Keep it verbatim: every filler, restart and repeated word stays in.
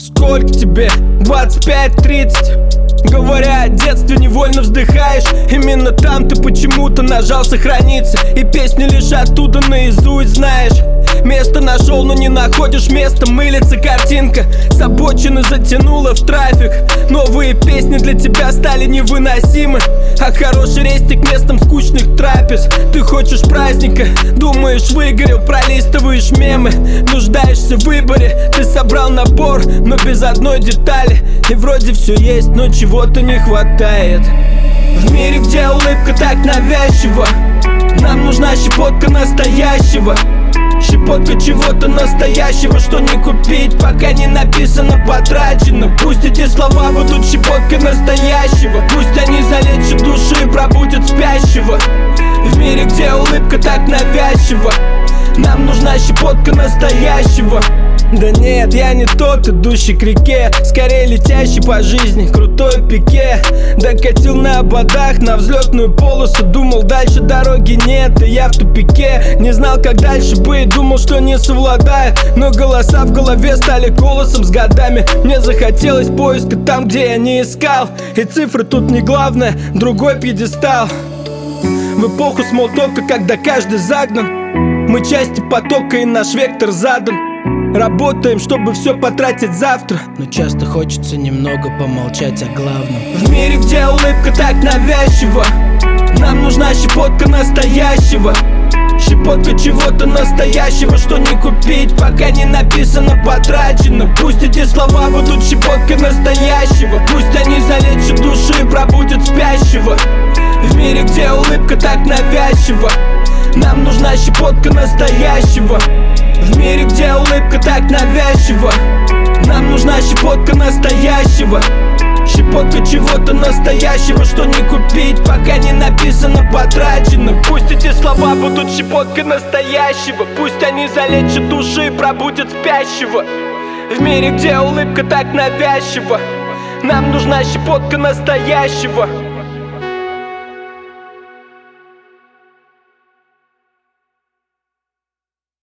Сколько тебе? двадцать пять тридцать. Говоря о детстве, невольно вздыхаешь. Именно там ты почему-то нажал сохраниться, и песни лишь оттуда наизусть знаешь. Место нашел, но не находишь места. Мылится картинка, с обочины затянула в трафик. Новые песни для тебя стали невыносимы, а хороший рестик местом скучных трапез. Ты хочешь праздника, думаешь выгорел, пролистываешь мемы. Нуждаешься в выборе, ты собрал набор, но без одной детали. И вроде все есть, но чего-то не хватает. В мире, где улыбка так навязчива, нам нужна щепотка настоящего. Щепотка чего-то настоящего, что не купить, пока не написано потрачено. Пусть эти слова будут щепоткой настоящего, пусть они залечат души и пробудят спящего. В мире, где улыбка так навязчива, нам нужна щепотка настоящего. Да нет, я не тот, идущий к реке, скорее летящий по жизни, крутой пике. Докатил на ободах на взлетную полосу, думал, дальше дороги нет, и я в тупике. Не знал, как дальше быть, думал, что не совладаю, но голоса в голове стали голосом с годами. Мне захотелось поиска там, где я не искал, и цифры тут не главное, другой пьедестал. В эпоху смолтока, когда каждый загнан, мы части потока, и наш вектор задан. Работаем, чтобы все потратить завтра, но часто хочется немного помолчать о главном. В мире, где улыбка так навязчива, нам нужна щепотка настоящего. Щепотка чего-то настоящего, что не купить, пока не написано потрачено. Пусть эти слова будут щепоткой настоящего, пусть они залечат души и пробудят спящего. В мире, где улыбка так навязчива, нам нужна щепотка настоящего. В мире, где улыбка так навязчива, нам нужна щепотка настоящего. Щепотка чего-то настоящего, что не купить, пока не написано потрачено. Пусть эти слова будут щепоткой настоящего, пусть они залечат души и пробудят спящего. В мире, где улыбка так навязчива, нам нужна щепотка настоящего.